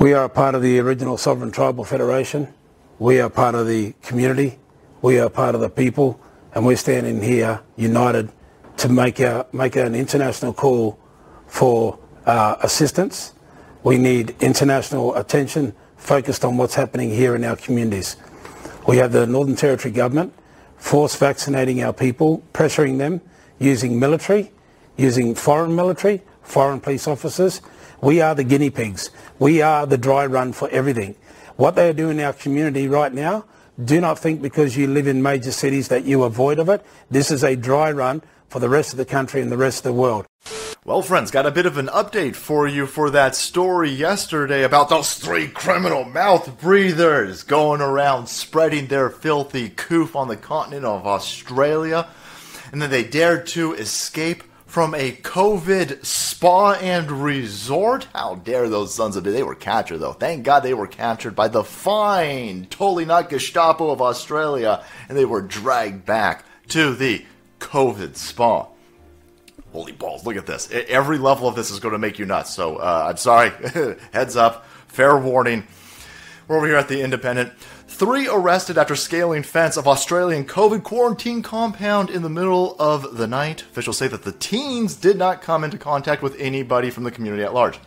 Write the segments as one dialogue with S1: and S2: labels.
S1: We are part of the original Sovereign Tribal Federation. We are part of the community. We are part of the people, and we're standing here united to make an international call for assistance. We need international attention focused on what's happening here in our communities. We have the Northern Territory government force vaccinating our people, pressuring them, using military, using foreign military, foreign police officers. We are the guinea pigs. We are the dry run for everything. What they are doing in our community right now, do not think because you live in major cities that you are void of it. This is a dry run for the rest of the country and the rest of the world.
S2: Well, friends, got a bit of an update for you for that story yesterday about those 3 criminal mouth breathers going around spreading their filthy coof on the continent of Australia. And then they dared to escape from a COVID spa and resort. How dare those sons of... They were captured, though. Thank God they were captured by the fine, totally not Gestapo of Australia, and they were dragged back to the COVID spa. Holy balls, look at this. Every level of this is going to make you nuts. So, I'm sorry. Heads up. Fair warning. We're over here at the Independent. 3 arrested after scaling fence of Australian COVID quarantine compound in the middle of the night. Officials say that the teens did not come into contact with anybody from the community at large.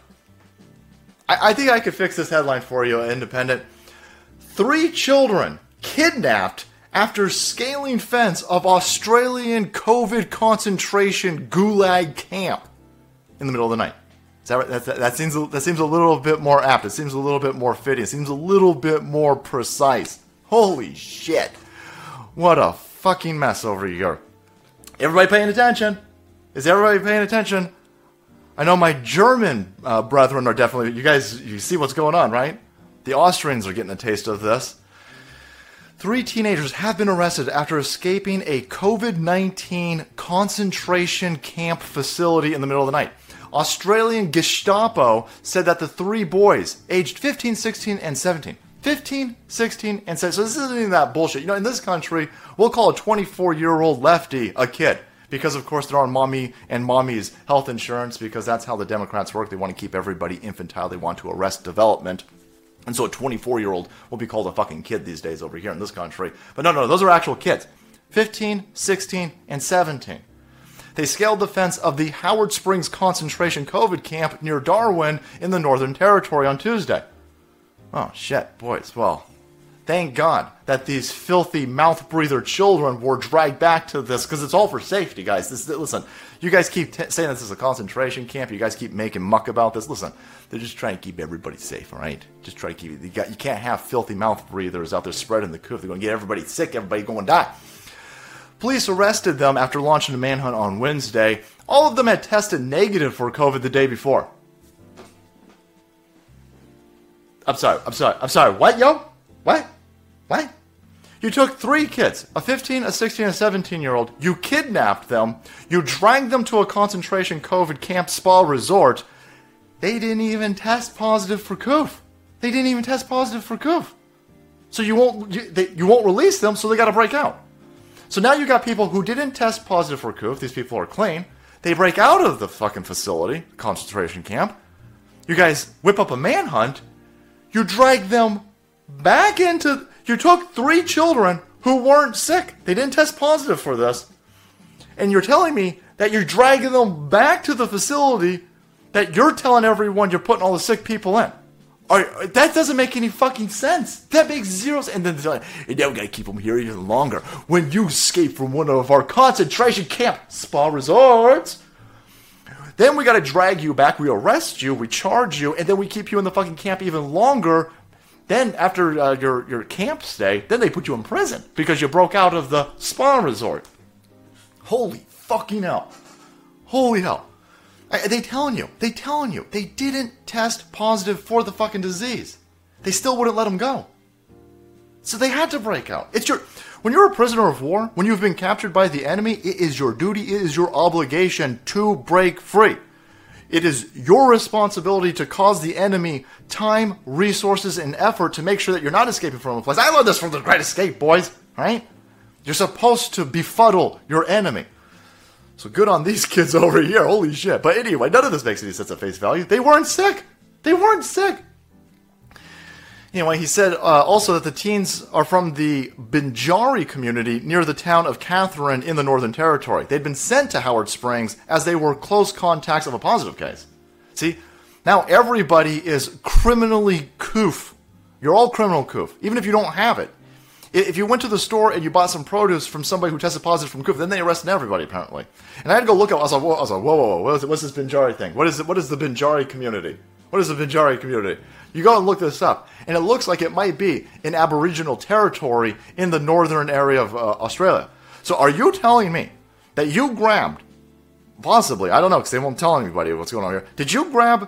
S2: I think I could fix this headline for you, Independent. 3 children kidnapped after scaling fence of Australian COVID concentration gulag camp in the middle of the night. Is that right? That seems a little bit more apt. It seems a little bit more fitting. It seems a little bit more precise. Holy shit. What a fucking mess over here. Everybody paying attention? Is everybody paying attention? I know my German brethren are definitely... You see what's going on, right? The Austrians are getting a taste of this. 3 teenagers have been arrested after escaping a COVID-19 concentration camp facility in the middle of the night. Australian Gestapo said that the 3 boys, aged 15, 16, and 17. 15, 16, and 17. So this isn't even that bullshit. You know, in this country, we'll call a 24-year-old lefty a kid. Because, of course, they're on mommy and mommy's health insurance. Because that's how the Democrats work. They want to keep everybody infantile. They want to arrest development. And so a 24-year-old will be called a fucking kid these days over here in this country. But no, those are actual kids. 15, 16, and 17. They scaled the fence of the Howard Springs concentration COVID camp near Darwin in the Northern Territory on Tuesday. Oh, shit, boys. Well, thank God that these filthy mouth-breather children were dragged back to this, because it's all for safety, guys. Listen, you guys keep saying this is a concentration camp. You guys keep making muck about this. Listen, they're just trying to keep everybody safe, all right? Just try to keep it. You can't have filthy mouth-breathers out there spreading the coof. They're going to get everybody sick. Everybody going to die. Police arrested them after launching a manhunt on Wednesday. All of them had tested negative for COVID the day before. I'm sorry. What, yo? What? You took 3 kids, a 15, a 16, and a 17-year-old. You kidnapped them. You dragged them to a concentration COVID camp spa resort. They didn't even test positive for coof. So you won't release them, so they got to break out. So now you got people who didn't test positive for coof. These people are clean. They break out of the fucking facility, concentration camp. You guys whip up a manhunt. You drag them back into... You took 3 children who weren't sick. They didn't test positive for this. And you're telling me that you're dragging them back to the facility that you're telling everyone you're putting all the sick people in. That doesn't make any fucking sense. That makes 0 sense. And then they're like, hey, now we gotta keep them here even longer. When you escape from one of our concentration camp spa resorts, then we gotta drag you back, we arrest you, we charge you, and then we keep you in the fucking camp even longer. Then after your camp stay, then they put you in prison because you broke out of the spa resort. Holy fucking hell. Holy hell. They telling you, they didn't test positive for the fucking disease. They still wouldn't let them go. So they had to break out. When you're a prisoner of war, when you've been captured by the enemy, it is your duty, it is your obligation to break free. It is your responsibility to cause the enemy time, resources, and effort to make sure that you're not escaping from a place. I learned this from the Great Escape, boys, right? You're supposed to befuddle your enemy. So good on these kids over here. Holy shit. But anyway, none of this makes any sense at face value. They weren't sick. Anyway, he said also that the teens are from the Binjari community near the town of Catherine in the Northern Territory. They'd been sent to Howard Springs as they were close contacts of a positive case. See, now everybody is criminally coof. You're all criminal coof, even if you don't have it. If you went to the store and you bought some produce from somebody who tested positive from coof, then they arrested everybody, apparently. And I had to go look up. I was like, whoa, what's this Binjari thing? What is the Binjari community? What is the Binjari community? You go and look this up, and it looks like it might be an Aboriginal territory in the northern area of Australia. So are you telling me that you grabbed, possibly, I don't know, because they won't tell anybody what's going on here, did you grab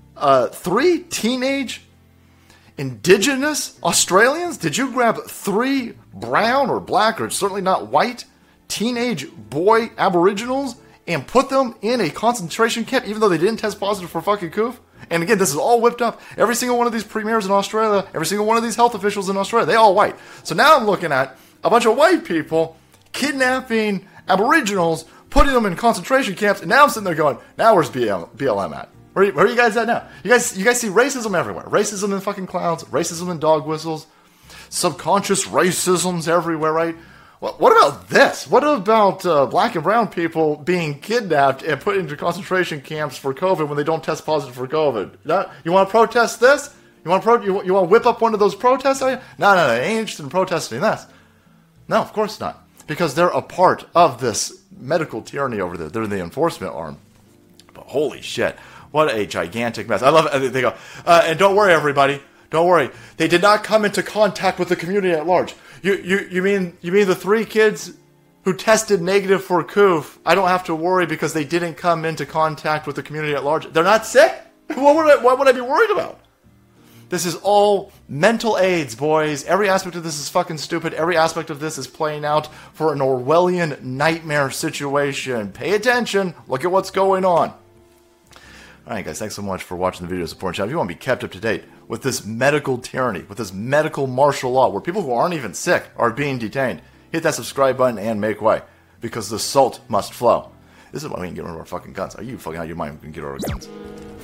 S2: 3 teenage Indigenous Australians? Did you grab 3 brown or black, or certainly not white, teenage boy Aboriginals and put them in a concentration camp, even though they didn't test positive for fucking coof? And again, this is all whipped up. Every single one of these premiers in Australia, every single one of these health officials in Australia, they all white. So now I'm looking at a bunch of white people kidnapping Aboriginals, putting them in concentration camps, and now I'm sitting there going, now where's BLM at? Where are you guys at now? You guys see racism everywhere. Racism in fucking clouds, racism in dog whistles, subconscious racisms everywhere, right? What about this? What about black and brown people being kidnapped and put into concentration camps for COVID when they don't test positive for COVID? You want to protest this? You want to whip up one of those protests? No, they ain't interested in protesting this. No, of course not. Because they're a part of this medical tyranny over there. They're the enforcement arm. But holy shit, what a gigantic mess. I love it. They go, and don't worry, everybody. Don't worry. They did not come into contact with the community at large. You mean the 3 kids who tested negative for coof? I don't have to worry because they didn't come into contact with the community at large. They're not sick? What would I be worried about? This is all mental AIDS, boys. Every aspect of this is fucking stupid. Every aspect of this is playing out for an Orwellian nightmare situation. Pay attention. Look at what's going on. Alright guys, thanks so much for watching the video support channel. If you want to be kept up to date with this medical tyranny, with this medical martial law, where people who aren't even sick are being detained, hit that subscribe button and make way, because the salt must flow. This is why we can get rid of our fucking guns. Are you fucking out of your mind? We can get rid of our guns.